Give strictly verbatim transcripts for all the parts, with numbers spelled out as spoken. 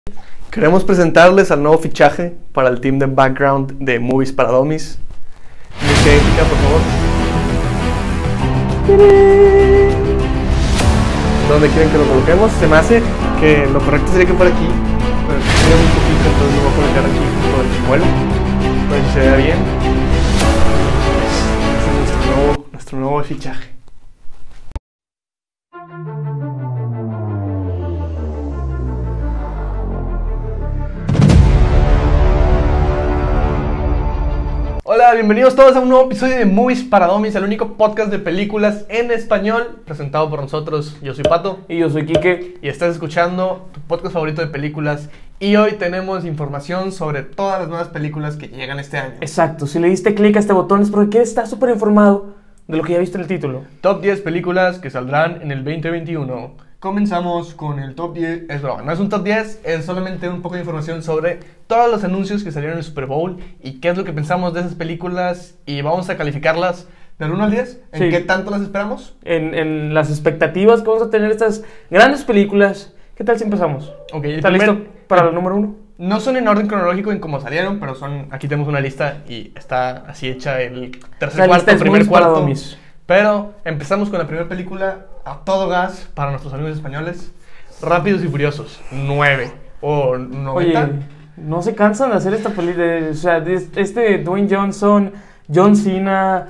Queremos presentarles al nuevo fichaje para el team de background de Movies para Dummies. Música épica, por favor. ¿Dónde quieren que lo coloquemos? Se me hace que lo correcto sería que fuera aquí, pero tiene un poquito, entonces lo voy a colocar aquí por el chimuelo, para que se vea bien. Este es nuestro nuevo, nuestro nuevo fichaje. Hola, bienvenidos todos a un nuevo episodio de Movies para Dummies, el único podcast de películas en español presentado por nosotros. Yo soy Pato. Y yo soy Quique. Y estás escuchando tu podcast favorito de películas. Y hoy tenemos información sobre todas las nuevas películas que llegan este año. Exacto, si le diste clic a este botón es porque quieres estar súper informado de lo que ya viste en el título. Top diez películas que saldrán en el veinte veintiuno. Comenzamos con el top diez. Es broma, no es un top diez, es solamente un poco de información sobre todos los anuncios que salieron en el Super Bowl y qué es lo que pensamos de esas películas, y vamos a calificarlas del uno al diez. ¿En Sí. qué tanto las esperamos? En, en las expectativas que vamos a tener estas grandes películas. ¿Qué tal si empezamos? Ok, el ¿Estás primer- listo para el número uno? No son en orden cronológico en cómo salieron, pero son. Aquí tenemos una lista y está así hecha el tercer La cuarto, lista es primer Movies para cuarto. Dummies. Pero empezamos con la primera película a todo gas para nuestros amigos españoles. Rápidos y Furiosos, nueve o Oye, noventa. no se cansan de hacer esta película. O sea, de este Dwayne Johnson, John Cena,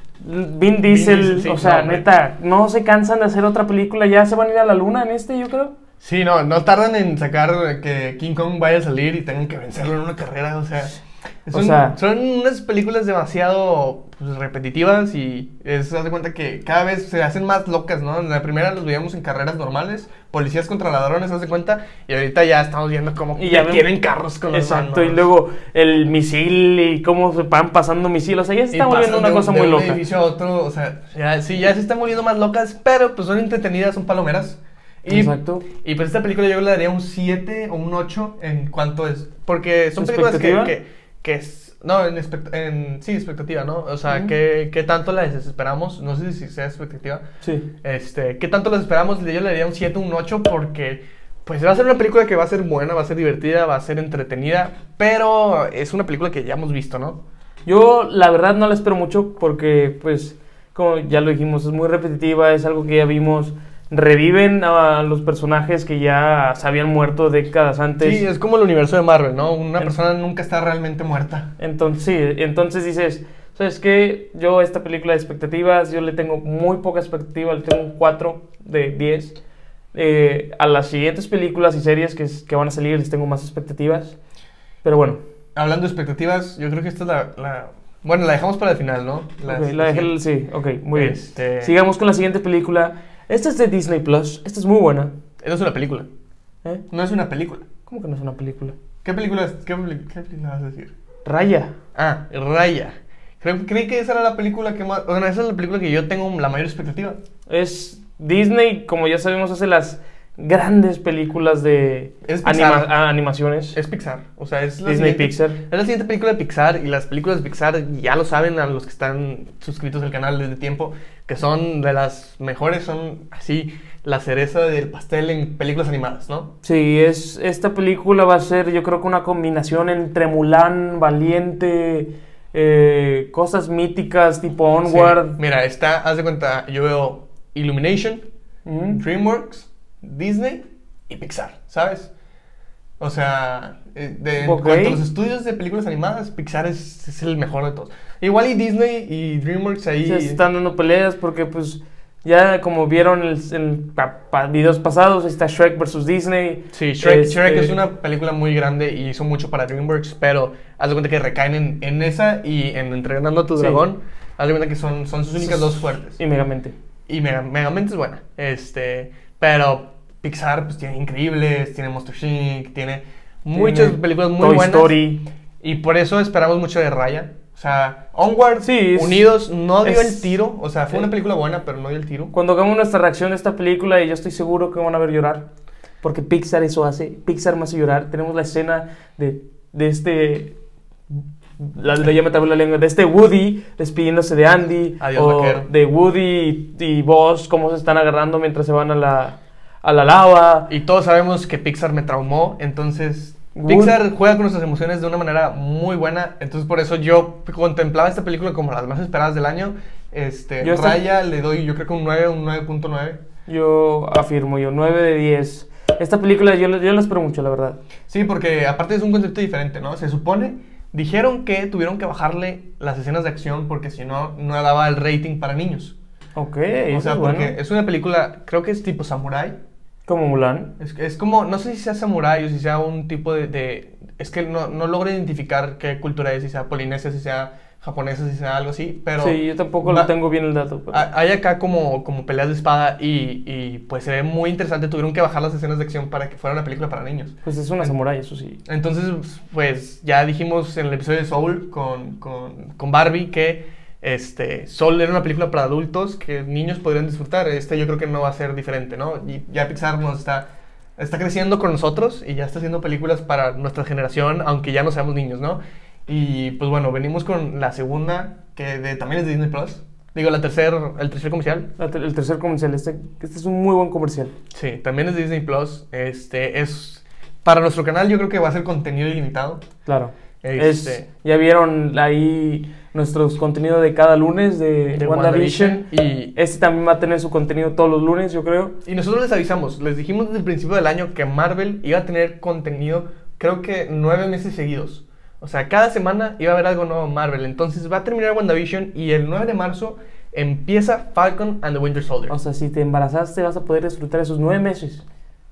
Vin Diesel. Diesel, sí, o sea, no, hombre. neta, no se cansan de hacer otra película. Ya se van a ir a la luna en este, yo creo. Sí, no, no tardan en sacar que King Kong vaya a salir y tengan que vencerlo en una carrera, o sea... Son, O sea- son unas películas demasiado pues, repetitivas y es, haz de cuenta que cada vez se hacen más locas, ¿no? En la primera los veíamos en carreras normales, policías contra ladrones, haz de cuenta, y ahorita ya estamos viendo cómo Y ya tienen ven- carros con los Exacto, manos. y luego el misil y cómo se van pasando misiles. O sea, ya se Y está volviendo pasan una de un- cosa de muy un loca. edificio a otro, o sea, ya, sí, ya se están volviendo más locas, pero pues son entretenidas, son palomeras. Y, Exacto. y pues esta película yo le daría un siete o un ocho en cuanto es... Porque son películas que, ¿Expectativa? que, que es... No, en, expect- en sí, expectativa, ¿no? O sea, Ujú. ¿qué, qué tanto las esperamos? No sé si sea expectativa. Sí. Este, ¿qué tanto las esperamos? Yo le daría un siete o un ocho porque... Pues va a ser una película que va a ser buena, va a ser divertida, va a ser entretenida, pero es una película que ya hemos visto, ¿no? Yo, la verdad, no la espero mucho porque, pues, como ya lo dijimos, es muy repetitiva, es algo que ya vimos. Reviven a los personajes que ya se habían muerto décadas antes. Sí, es como el universo de Marvel, ¿no? Una En- persona nunca está realmente muerta. Entonces, sí, entonces dices, ¿sabes qué? Yo a esta película de expectativas, yo le tengo muy poca expectativa, le tengo un cuatro de diez. Eh, a las siguientes películas y series que, que van a salir les tengo más expectativas. Pero bueno, Hablando de expectativas, yo creo que esta es la... la- bueno, la dejamos para el final, ¿no? La, ok, la dejé, sí, ok, muy bien. Este- Sigamos con la siguiente película. Esta es de Disney Plus, esta es muy buena. No es una película. ¿Eh? No es una película. ¿Cómo que no es una película? ¿Qué película, es? ¿Qué, peli- qué película vas a decir? Raya. Ah, Raya. Creo, creí que esa era la película que más... Bueno, esa es la película que yo tengo la mayor expectativa. Es Disney, como ya sabemos, hace las grandes películas de Es Pixar. anima- a- animaciones. Es Pixar. O sea, es la Disney siguiente- Pixar. Es la siguiente película de Pixar, y las películas de Pixar ya lo saben a los que están suscritos al canal desde tiempo, que son de las mejores, son así la cereza del pastel en películas animadas, ¿no? Sí, es, esta película va a ser, yo creo que una combinación entre Mulan, Valiente, eh, cosas míticas tipo Onward. Sí. Mira, está, haz de cuenta, yo veo Illumination, Ujú. DreamWorks, Disney y Pixar, ¿sabes? O sea, eh, de, en Ok. cuanto a los estudios de películas animadas, Pixar es, es el mejor de todos. Igual y Disney y DreamWorks ahí... Se están dando peleas porque pues ya como vieron el- en pa- pa- videos pasados está Shrek versus Disney. Sí, Shrek, Este, Shrek es una película muy grande y hizo mucho para DreamWorks, pero haz de cuenta que recaen en, en esa y en Entrenando a tu Sí. Dragón. Haz de cuenta que son, son sus únicas dos fuertes. Y Megamente. Y Mega, Megamente es buena. Este, pero Pixar pues tiene Increíbles, tiene Monster incorporated, tiene muchas Tiene películas muy Toy buenas. Story. Y por eso esperamos mucho de Raya. O sea, Onward, Sí, es- Unidos, no dio es- el tiro. O sea, fue una eh, película buena, pero no dio el tiro. Cuando hagamos nuestra reacción de esta película, y yo estoy seguro que van a ver llorar, porque Pixar eso hace, Pixar me hace llorar. Tenemos la escena de, de este, la, la, ya me trabé la lengua, de este Woody despidiéndose de Andy, Adiós, o vaquero. de Woody y, y Buzz, cómo se están agarrando mientras se van a la, a la lava. Y todos sabemos que Pixar me traumó, entonces Good. Pixar juega con nuestras emociones de una manera muy buena, entonces por eso yo contemplaba esta película como las más esperadas del año. Este, Yo Raya esta- le doy yo creo que un nueve, un nueve punto nueve. Yo afirmo, yo nueve de diez. Esta película yo, la- yo la espero mucho, la verdad. Sí, porque aparte es un concepto diferente, ¿no? Se supone, dijeron que tuvieron que bajarle las escenas de acción porque si no, no daba el rating para niños. Ok, O eso sea, es porque bueno. es una película, creo que es tipo samurai. Como Mulan. Es, es como, no sé si sea samurai o si sea un tipo de... de- es que no, no logro identificar qué cultura es, si sea polinesia, si sea japonesa, si sea algo así, pero... Sí, yo tampoco va- lo tengo bien el dato. pero- ha- Hay acá como, como peleas de espada y, y pues se ve muy interesante. Tuvieron que bajar las escenas de acción para que fuera una película para niños. Pues es una samurai, eso sí. Entonces, pues ya dijimos en el episodio de Soul con, con, con Barbie que este, Soul era una película para adultos que niños podrían disfrutar. Este yo creo que no va a ser diferente, ¿no? Y ya Pixar nos está, está creciendo con nosotros y ya está haciendo películas para nuestra generación, aunque ya no seamos niños, ¿no? Y pues bueno, venimos con la segunda, que de- también es de Disney Plus. Digo, la tercer, el tercer comercial. La ter- el tercer comercial, este, este es un muy buen comercial. Sí, también es de Disney Plus. Este es para nuestro canal, yo creo que va a ser contenido ilimitado. Claro. Este- Es, ya vieron ahí nuestros contenidos de cada lunes de, De WandaVision. WandaVision, y- Este también va a tener su contenido todos los lunes, yo creo. Y nosotros les avisamos, les dijimos desde el principio del año que Marvel iba a tener contenido, creo que nueve meses seguidos. O sea, cada semana iba a haber algo nuevo en Marvel. Entonces va a terminar WandaVision y el nueve de marzo empieza Falcon and the Winter Soldier. O sea, si te embarazaste vas a poder disfrutar esos nueve meses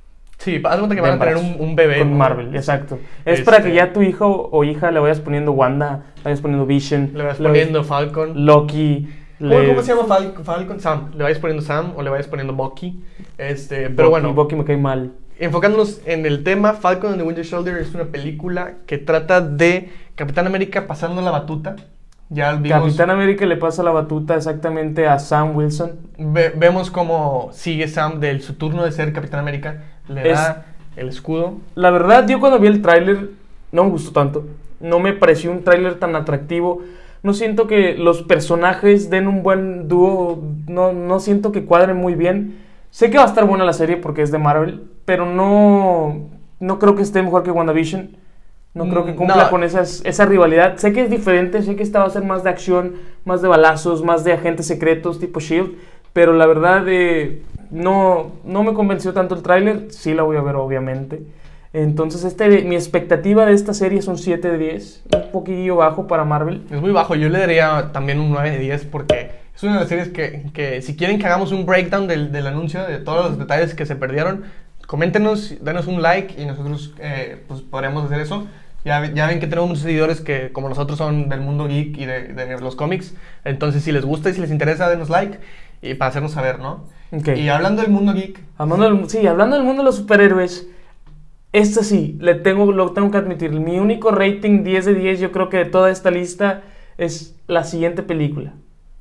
Sí, haz de cuenta que de van a tener embarazo un, un bebé. con ¿no? Marvel, exacto. Es Este- para que ya tu hijo o hija le vayas poniendo Wanda, le vayas poniendo Vision, Le vas le poniendo Falcon. Loki. ¿Cómo, le- cómo se llama Fal- Falcon? Sam. Le vayas poniendo Sam o le vayas poniendo Bucky. Este, pero Bucky, bueno, Bucky me cae mal. enfocándonos en el tema, Falcon and the Winter Soldier es una película que trata de Capitán América pasando la batuta. Ya vimos, Capitán América le pasa la batuta exactamente a Sam Wilson. ve- vemos cómo sigue Sam de su turno de ser Capitán América. Le Es- da el escudo. La verdad, yo cuando vi el tráiler no me gustó tanto. No me pareció un tráiler tan atractivo. No siento que los personajes den un buen dúo. No, no siento que cuadren muy bien. Sé que va a estar buena la serie porque es de Marvel, pero no, no creo que esté mejor que WandaVision. No creo que Mm, cumpla no. con esas, esa rivalidad. Sé que es diferente, sé que esta va a ser más de acción, más de balazos, más de agentes secretos tipo Shield, pero la verdad eh, no, no me convenció tanto el tráiler. Sí la voy a ver, obviamente. Entonces, este, mi expectativa de esta serie es un siete de diez, un poquillo bajo para Marvel. Es muy bajo. Yo le daría también un nueve de diez porque es una de las series que, que si quieren que hagamos un breakdown del, del anuncio, de todos los detalles que se perdieron, coméntenos, denos un like y nosotros eh, pues podremos hacer eso. Ya, ve- ya ven que tenemos muchos seguidores que como nosotros son del mundo geek y de, de los cómics. Entonces si les gusta y si les interesa, denos like y para hacernos saber, ¿no? Ok. Y hablando del mundo geek, Hablando del, sí, hablando del mundo de los superhéroes, esta sí, le tengo, lo tengo que admitir. Mi único rating diez de diez, yo creo que de toda esta lista, es la siguiente película.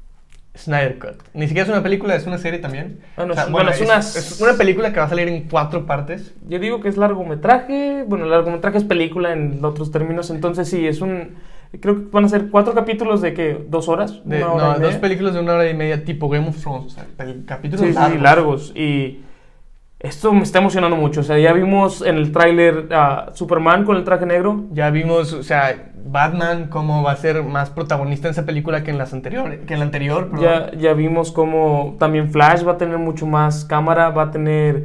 Snyder Cut. Ni siquiera es una película, es una serie también. Ah, no, O sea, es- bueno, bueno, es es, una- es una película que va a salir en cuatro partes. Yo digo que es largometraje, bueno, largometraje es película en otros términos, entonces sí, es un... Creo que van a ser cuatro capítulos de que dos horas, De, una hora no, y dos media. películas de una hora y media tipo Game of Thrones. O sea, pel- capítulos Sí, sí, largos. sí, largos. Y esto me está emocionando mucho. O sea, ya vimos en el tráiler a Superman con el traje negro. Ya vimos, o sea, Batman cómo va a ser más protagonista en esa película que en las anteriores, que en la anterior, perdón. Ya, ya vimos como también Flash va a tener mucho más cámara, va a tener...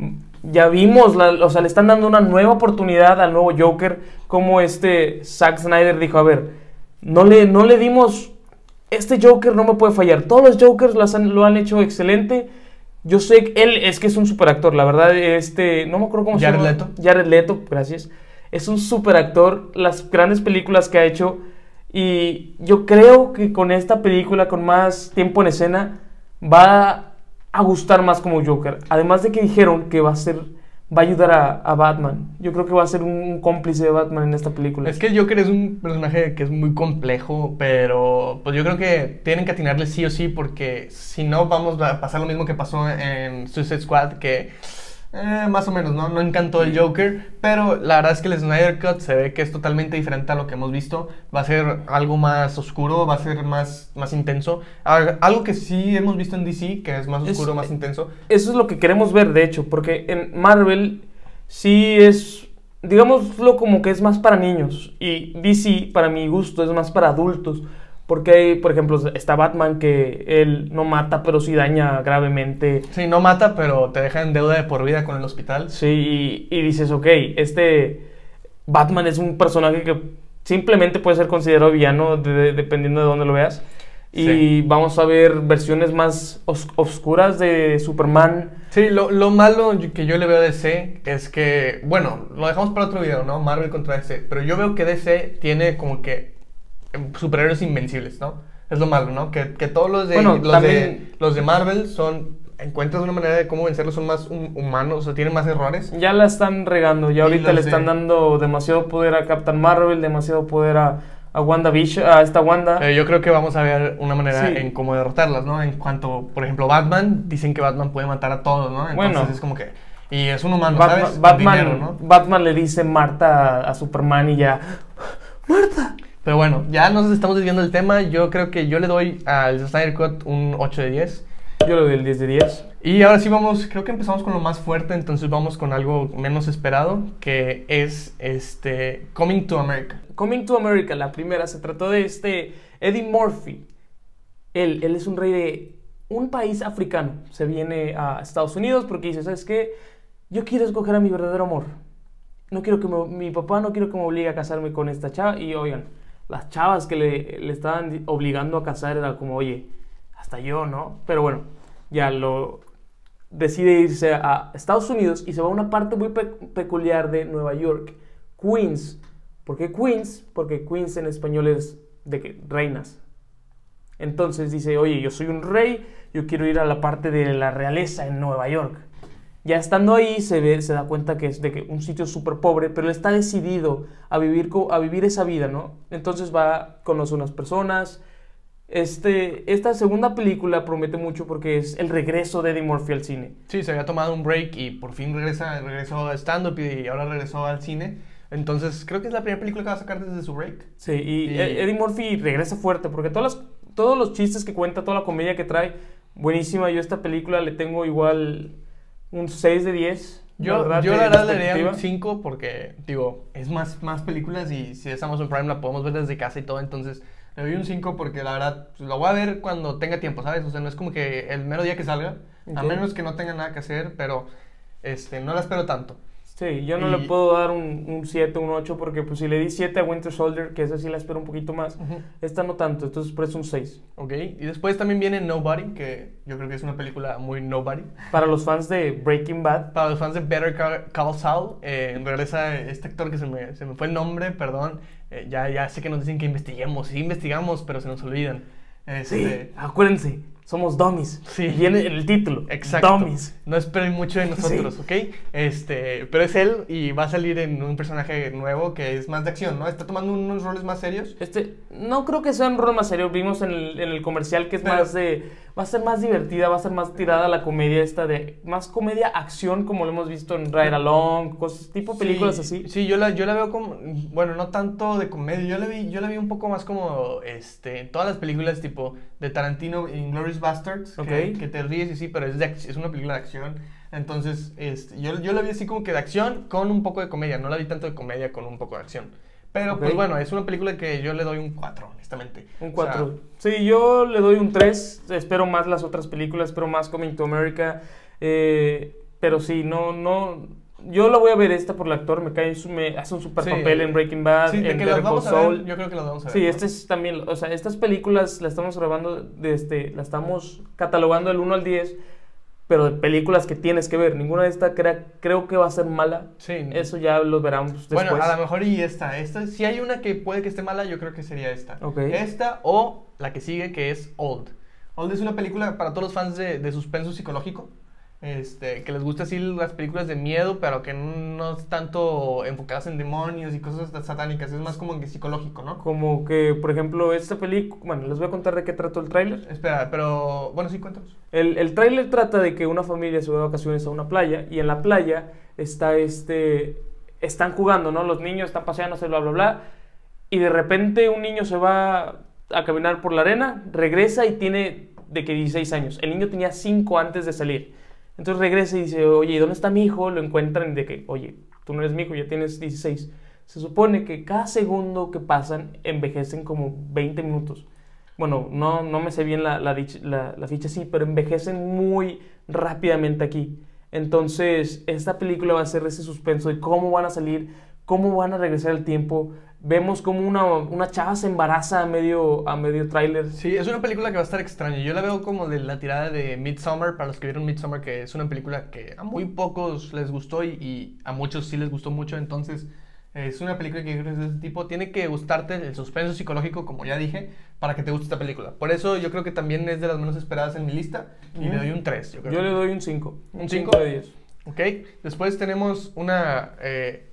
Ya vimos, la- o sea, le están dando una nueva oportunidad al nuevo Joker, como este Zack Snyder dijo, a ver, no le, no le dimos... Este Joker no me puede fallar. Todos los Jokers lo han, lo han hecho excelente. Yo sé que él es que es un super actor, la verdad, este... No me acuerdo cómo Jared se llama. Leto. Jared Leto, gracias. Es un super actor, las grandes películas que ha hecho. Y yo creo que con esta película, con más tiempo en escena, va a gustar más como Joker. Además de que dijeron que va a ser, va a ayudar a, a Batman. Yo creo que va a ser un cómplice de Batman en esta película. Es que el Joker es un personaje que es muy complejo, pero pues yo creo que tienen que atinarle sí o sí, porque si no vamos a pasar lo mismo que pasó en Suicide Squad, que Eh, más o menos, ¿no? No encantó el Joker, pero la verdad es que el Snyder Cut se ve que es totalmente diferente a lo que hemos visto. Va a ser algo más oscuro, va a ser más, más intenso. Algo que sí hemos visto en D C, que es más oscuro, es, más intenso. Eso es lo que queremos ver, de hecho, porque en Marvel sí es, digámoslo como que es más para niños. Y D C, para mi gusto, es más para adultos. Porque hay, por ejemplo, está Batman, que él no mata, pero sí daña gravemente. Sí, no mata, pero te deja en deuda de por vida con el hospital. Sí, y, y dices, ok, este Batman es un personaje que simplemente puede ser considerado villano de, de, dependiendo de dónde lo veas. Y sí. Vamos a ver versiones más os oscuras de Superman. Sí, lo, lo malo que yo le veo a D C es que, bueno, lo dejamos para otro video, ¿no? Marvel contra D C. Pero yo veo que D C tiene como que superhéroes invencibles, ¿no? Es lo malo, ¿no? Que, que todos los de, bueno, los, también... de los de Marvel son, encuentras una manera de cómo vencerlos, son más hum, humanos, o sea, tienen más errores. Ya la están regando, ya ahorita le están de... dando demasiado poder a Captain Marvel, demasiado poder a, a WandaVision, a esta Wanda. Eh, yo creo que vamos a ver una manera sí. en cómo derrotarlas, ¿no? En cuanto, por ejemplo, Batman, dicen que Batman puede matar a todos, ¿no? Entonces bueno, es como que... Y es un humano, Batman, ¿sabes? Batman, dinero, ¿no? Batman le dice Marta a, a Superman y ya... ¡Marta! Pero bueno, ya nos estamos desviando del tema. Yo creo que yo le doy al Snyder Cut un ocho de diez. Yo le doy el diez de diez. Y ahora sí vamos, creo que empezamos con lo más fuerte, entonces vamos con algo menos esperado, que es este Coming to America. Coming to America, la primera, se trató de este Eddie Murphy. Él, él es un rey de un país africano. Se viene a Estados Unidos porque dice, ¿sabes qué? Yo quiero escoger a mi verdadero amor. No quiero que me, mi papá no quiero que me obligue a casarme con esta chava. Y oigan, las chavas que le, le estaban obligando a casar era como, oye, hasta yo, ¿no? Pero bueno, ya lo decide irse a Estados Unidos y se va a una parte muy pe peculiar de Nueva York, Queens. ¿Por qué Queens? Porque Queens en español es de que, reinas. Entonces dice, oye, yo soy un rey, yo quiero ir a la parte de la realeza en Nueva York. Ya estando ahí se, ve, se da cuenta que es de que un sitio súper pobre, pero él está decidido a vivir, a vivir esa vida, ¿no? Entonces va, conoce unas personas. Este, esta segunda película promete mucho porque es el regreso de Eddie Murphy al cine. Sí, se había tomado un break y por fin regresa, regresó a stand-up y ahora regresó al cine. Entonces creo que es la primera película que va a sacar desde su break. Sí, y, y... Eddie Murphy regresa fuerte porque todas las, todos los chistes que cuenta, toda la comedia que trae, buenísima. Yo a esta película le tengo igual... un seis de diez. Yo, verdad, yo la verdad le daría un cinco porque, digo, es más, más películas y si es Amazon Prime la podemos ver desde casa y todo, entonces le doy un cinco porque la verdad pues, lo voy a ver cuando tenga tiempo, ¿sabes? O sea, no es como que el mero día que salga, okay. A menos que no tenga nada que hacer, pero este, no la espero tanto. Sí, yo no y... le puedo dar un siete, un ocho, porque pues si le di siete a Winter Soldier, que esa sí la espero un poquito más, uh-huh. Esta no tanto, entonces por eso un seis. Ok, y después también viene Nobody, que yo creo que es una película muy Nobody. Para los fans de Breaking Bad. Para los fans de Better Call Saul, eh, regresa este actor que se me, se me fue el nombre, perdón, eh, ya, ya sé que nos dicen que investiguemos, sí investigamos, pero se nos olvidan. Este... Sí, acuérdense. Somos dummies. Sí. Viene en el título. Exacto. Dummies. No esperen mucho de nosotros, sí. ¿Ok? Este, pero es él y va a salir en un personaje nuevo que es más de acción, ¿no? Está tomando unos roles más serios. Este, no creo que sea un rol más serio. Vimos en el, en el comercial que es pero, más de... Va a ser más divertida, va a ser más tirada a la comedia esta de... Más comedia acción como lo hemos visto en Ride Along, cosas, tipo películas sí, así. Sí, yo la, yo la veo como... Bueno, no tanto de comedia. Yo la vi, yo la vi un poco más como... Este, todas las películas tipo de Tarantino, Inglourious Basterds. Okay. Que, que te ríes y sí, pero es, de, es una película de acción. Entonces, este, yo, yo la vi así como que de acción con un poco de comedia. No la vi tanto de comedia con un poco de acción. Pero, okay. Pues bueno, es una película que yo le doy un cuatro, honestamente. Un cuatro. O sea, sí, yo le doy un tres. Espero más las otras películas, espero más Coming to America. Eh, pero sí, no, no... Yo la voy a ver esta por el actor, me cae, me hace un super sí. papel en Breaking Bad, sí, de en que Better Call Saul. Yo creo que las vamos a ver. Sí, ¿no? este es también, o sea, estas películas las estamos grabando, de este, las estamos catalogando del uno al diez, pero de películas que tienes que ver. Ninguna de estas crea, creo que va a ser mala. Sí. Eso ya lo veremos después. Bueno, a lo mejor y esta, esta, si hay una que puede que esté mala, yo creo que sería esta. Okay. Esta o la que sigue, que es Old. Old es una película para todos los fans de, de suspenso psicológico. Este, que les gusta así las películas de miedo, pero que no es tanto enfocadas en demonios y cosas satánicas, es más como que psicológico, ¿no? Como que, por ejemplo, esta película... Bueno, les voy a contar de qué trató el tráiler. Espera, pero... Bueno, sí, cuéntanos. El, el tráiler trata de que una familia se va de vacaciones a una playa y en la playa está este... Están jugando, ¿no? Los niños están paseándose, bla, bla, bla. Y de repente un niño se va a caminar por la arena, regresa y tiene de que dieciséis años. El niño tenía cinco antes de salir. Entonces regresa y dice, oye, ¿dónde está mi hijo? Lo encuentran de que, oye, tú no eres mi hijo, ya tienes dieciséis. Se supone que cada segundo que pasan envejecen como veinte minutos. Bueno, no, no me sé bien la, la, la, la ficha así, pero envejecen muy rápidamente aquí. Entonces, esta película va a ser ese suspenso de cómo van a salir, cómo van a regresar al tiempo. Vemos como una, una chava se embaraza a medio, a medio tráiler. Sí, es una película que va a estar extraña. Yo la veo como de la tirada de Midsommar, para los que vieron Midsommar, que es una película que a muy pocos les gustó y, y a muchos sí les gustó mucho. Entonces, eh, es una película que yo creo que es de ese tipo. Tiene que gustarte el suspenso psicológico, como ya dije, para que te guste esta película. Por eso yo creo que también es de las menos esperadas en mi lista y mm. le doy un tres. Yo, creo. yo le doy un cinco. ¿Un cinco? de diez. Ok, después tenemos una eh,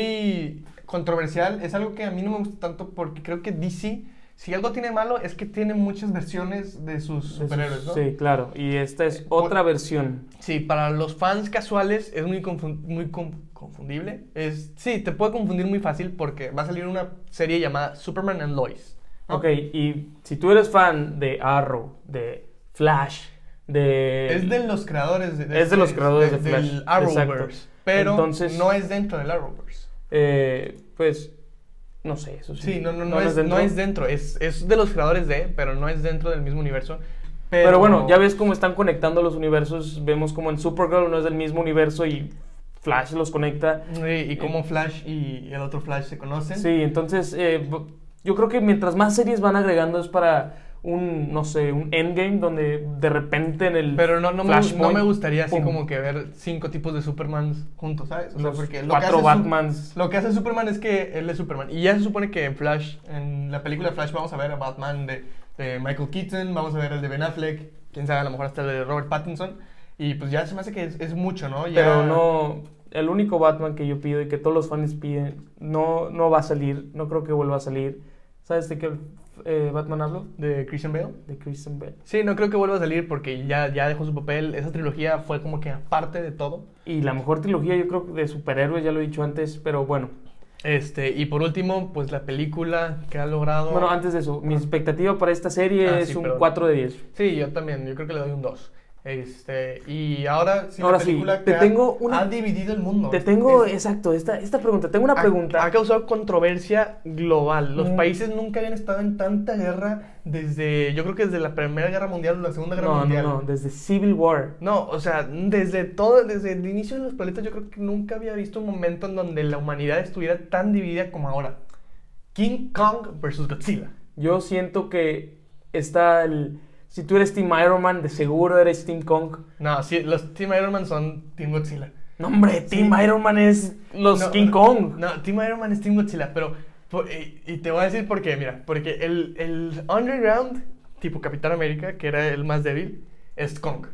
muy controversial. Es algo que a mí no me gusta tanto porque creo que D C, si algo tiene malo, es que tiene muchas versiones de sus superhéroes, ¿no? Sí, claro, y esta es otra Por, versión. Sí, para los fans casuales es muy, confund, muy conf, confundible. Es, sí, te puede confundir muy fácil porque va a salir una serie llamada Superman and Lois, ¿no? Ok, y si tú eres fan de Arrow, de Flash, de... Es de los creadores de, de Es de los creadores de, de Flash. Del Arrowverse, pero Entonces, no es dentro del Arrowverse. Eh, pues, no sé, eso sí. Sí, no, no, no, no es, es dentro. no es dentro, es, es de los creadores de, pero no es dentro del mismo universo. Pero, pero bueno, ya ves cómo están conectando los universos, vemos como en Supergirl no es del mismo universo y Flash los conecta. Sí, y cómo Flash y el otro Flash se conocen. Sí, entonces eh, yo creo que mientras más series van agregando es para un, no sé, un endgame donde de repente en el Pero no, no, me, no me gustaría así ¡pum! Como que ver cinco tipos de Superman juntos, ¿sabes? O sea, Los porque lo cuatro que hace Batmans. Lo que hace Superman es que él es Superman. Y ya se supone que en Flash, en la película de Flash, vamos a ver a Batman de, de Michael Keaton, vamos a ver el de Ben Affleck, quién sabe, a lo mejor hasta el de Robert Pattinson. Y pues ya se me hace que es, es mucho, ¿no? Ya... Pero no, el único Batman que yo pido y que todos los fans piden, no, no va a salir, no creo que vuelva a salir. ¿Sabes de qué eh, Batman hablo? ¿De Christian Bale? De Christian Bale. Sí, no creo que vuelva a salir porque ya, ya dejó su papel. Esa trilogía fue como que aparte de todo. Y la mejor trilogía yo creo de superhéroes, ya lo he dicho antes, pero bueno. Este, y por último, pues la película que ha logrado... Bueno, antes de eso, mi expectativa para esta serie ah, es sí, un perdón. cuatro de diez. Sí, yo también, yo creo que le doy un dos. Este, y ahora sí, ahora la película sí, que te ha, tengo una, ha dividido el mundo. Te tengo, es, exacto, esta, esta pregunta. Tengo una ha, pregunta. Ha causado controversia global. Los mm. países nunca habían estado en tanta guerra desde, yo creo que desde la Primera Guerra Mundial o la Segunda Guerra no, Mundial. No, no, desde Civil War. No, o sea, desde todo, desde el inicio de los planetas, yo creo que nunca había visto un momento en donde la humanidad estuviera tan dividida como ahora. King Kong versus Godzilla. Yo siento que está el... Si tú eres Team Iron Man, de seguro eres Team Kong. No, sí, los Team Iron Man son Team Godzilla. No, hombre, Team sí. Iron Man es los no, King no, Kong. No, Team Iron Man es Team Godzilla, pero... Por, y, y te voy a decir por qué, mira. Porque el, el Underground, tipo Capitán América, que era el más débil, es Kong.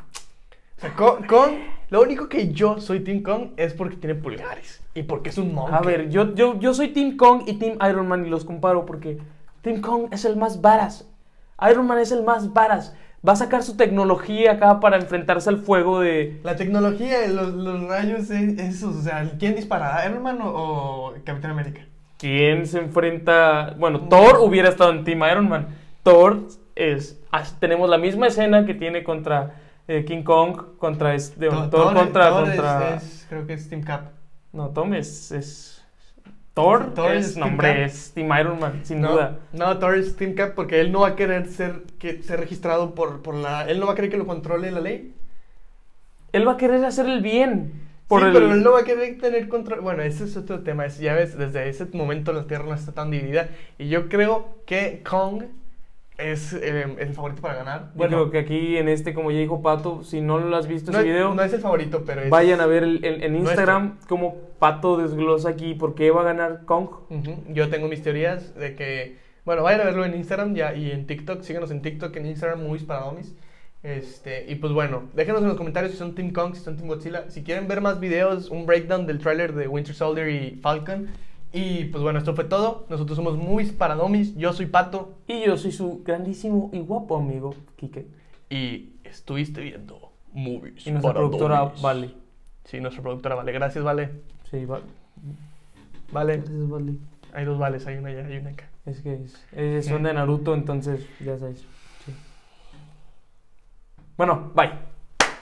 O sea, Kong, Kong, lo único que yo soy Team Kong es porque tiene pulgares. Y porque es un monkey. A ver, yo, yo, yo soy Team Kong y Team Iron Man y los comparo porque Team Kong es el más varas. Iron Man es el más varas. Va a sacar su tecnología acá para enfrentarse al fuego de... La tecnología, los, los rayos, esos, o sea, ¿quién dispara? ¿Iron Man o, o Capitán América? ¿Quién se enfrenta? Bueno, Thor hubiera estado en Team Iron Man. Thor es... Tenemos la misma escena que tiene contra eh, King Kong, contra... Este, Thor, Thor contra... Thor contra... Es, es, creo que es Team Cap. No, Tom es... es... Thor, Thor es, es no, Team hombre, Cap. es Team Iron Man, sin no, duda. No, Thor es Team Cap porque él no va a querer ser, que, ser registrado por, por la... Él no va a querer que lo controle la ley. Él va a querer hacer el bien. Por sí, el... pero él no va a querer tener control. Bueno, ese es otro tema. Es, ya ves, desde ese momento la Tierra no está tan dividida. Y yo creo que Kong es eh, el favorito para ganar. Bueno, creo que aquí en este, como ya dijo Pato, si no lo has visto no, ese video, no es el favorito, pero es... vayan a ver el, el, en Instagram nuestro. como Pato desglosa aquí por qué va a ganar Kong. Uh-huh. Yo tengo mis teorías de que... Bueno, vayan a verlo en Instagram ya, y en TikTok. Síganos en TikTok, en Instagram, Movies para Domis. Este, y pues bueno, déjenos en los comentarios si son Team Kong, si son Team Godzilla. Si quieren ver más videos, un breakdown del tráiler de Winter Soldier y Falcon. Y pues bueno, esto fue todo. Nosotros somos Movies para Domis. Yo soy Pato. Y yo soy su grandísimo y guapo amigo, Quique. Y estuviste viendo Movies Y nuestra para productora, Domis. Vale. Sí, nuestra productora Vale. Gracias, Vale. Sí, Vale. Vale. Gracias, Vale. Hay dos Vales, hay una allá y una acá. Es que es, es- son de Naruto, entonces ya sabes. Sí. Bueno, bye.